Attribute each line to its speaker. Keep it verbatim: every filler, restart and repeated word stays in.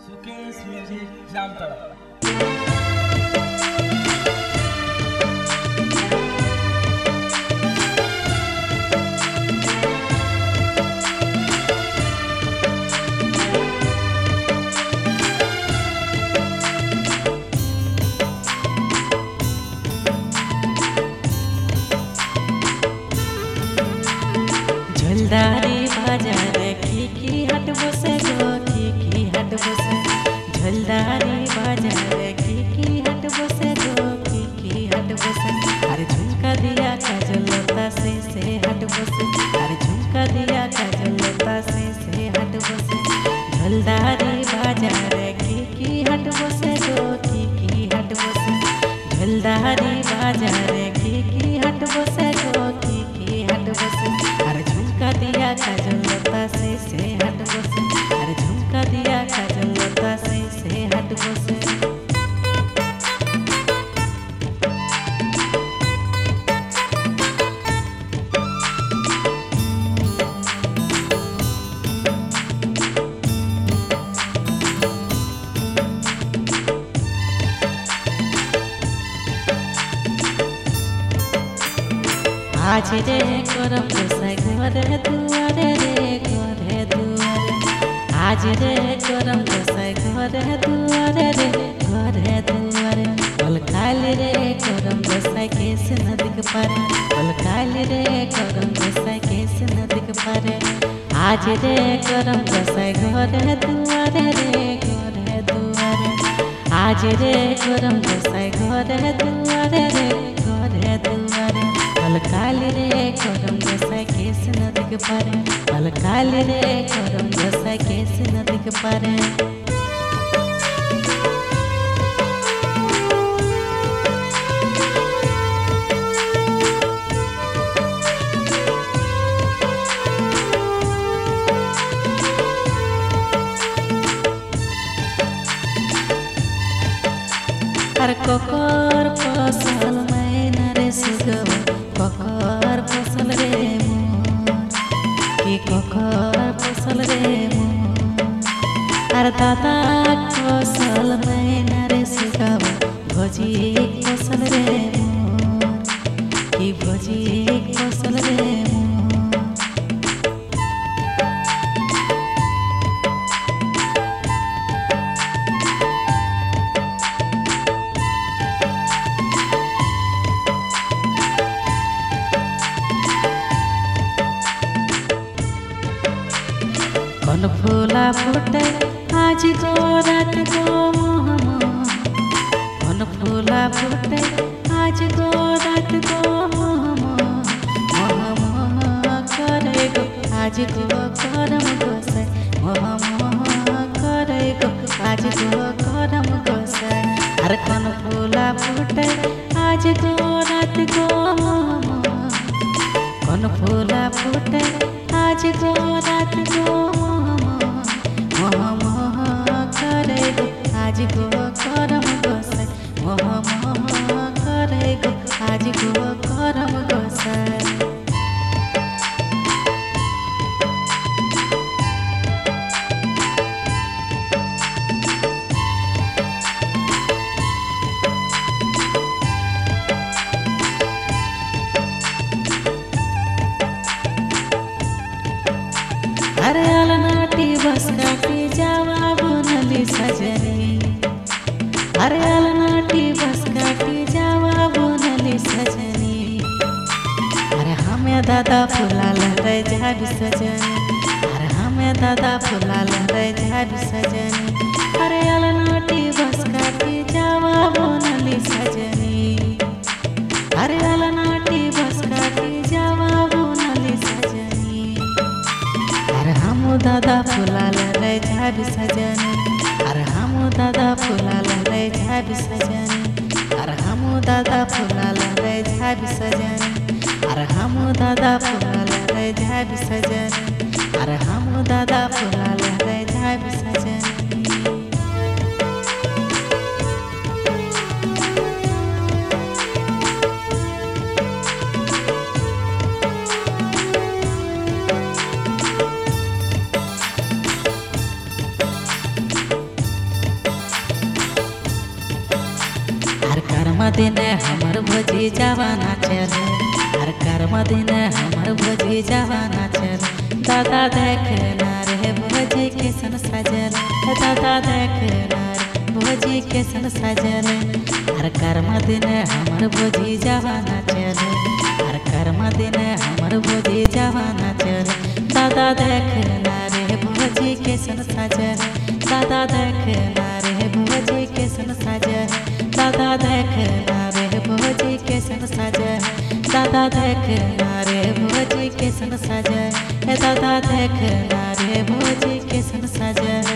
Speaker 1: Sukesh music Jamtara.
Speaker 2: झलदारी बाजार खिखी हट बसे गो खिखी हट बसे झलदारी बाजार खिखी हट बसे गो खिखी हट बसे अरे झुमका दिया काजलता से से हट बसे अरे झुमका दिया काजलता से से हट बसे झलदारी बाजार खिखी हट बसे गो खिखी हट बसे झलदारी बाजार खिखी हट बसे गो खिखी हट बसे अरे झुमका दिया काजलता से से हट बसे अरे झुमका दिया काजलता से से हट बसे आज रे करम गोसाई घरे दुआरे रे घरे दुआरे आज रे करम गोसाई घरे दुआरे रे घरे दुआरे बोल काल रे करम गोसाई केस नदी पारे बोल काल रे करम गोसाई केस नदी पारे आज रे करम गोसाई घरे दुआरे रे घरे दुआरे आज रे करम गोसाई घरे दुआरे रे घरे दुआरे काल रे करम गोसाई केस नदी पारे पल काल रे करम गोसाई केस नदी पारे अरे कोकर फसल मैना रे सुगवा कोकर फसल रे मोर की कोकर फसल रे मोर अरे दादा फसल मैना रे सुगवा भोजी फसल रे मोर की भोजी फसल रे मोर कौन फूला फूटे आज गो रात गो मोह कौन फूला फूटे आज गो रात गो मोह मोह मोह करे गो आज गो करम गोसाई मोह मोह करे गो आज गो करम गोसाई अरे कौन फूला फूटे आज गो रात गो मोह कौन फूला फूटे आज गो रात गो मोह मोह करे गो आज गो करम गोसाई मोह मोह करे गो आज गो करम गोसाई अरे अलनाटी बस काटी जावा बुनली सजनी अरे अलनाटी बस काटी जावा बुनली सजनी अरे हमें दादा फुला लहरे झाड़ सजनी अरे हमें दादा फुला लहरे झाड़ सजनी अरे अलनाटी बस काटी जावा बुनली सजनी अरे अलनाटी बस काटी जावा बुनली सजनी अरे हम दादा फुला लहरे झाड़ सजनी अरे हम दादा फुला लहरे झाड़ सजनी अरे हम दादा फुला लहरे झाड़ सजनी अरे हम दादा फुला लहरे झाड़ सजनी अरे हम दादा फुला लहरे झाड़ सजनी दिन हमर भोजी जवाना चले, हर कर्म दिन हमर भोजी जवाना चले। दादा देख ना रे भोजी कैसन सजल, दादा देख ना रे भोजी कैसन सजल। हर कर्म दिन हमर भोजी जवाना चले, हर कर्म दिन हमर भोजी जवाना चले। दादा देख ना रे भोजी कैसन सजल, दादा देख ना रे भोजी कैसन सजल। दादा देख ना रे भोजी कैसन सजल, दादा देख ना रे भोजी कैसन सजल। दादा देख ना रे भोजी कैसन सजल।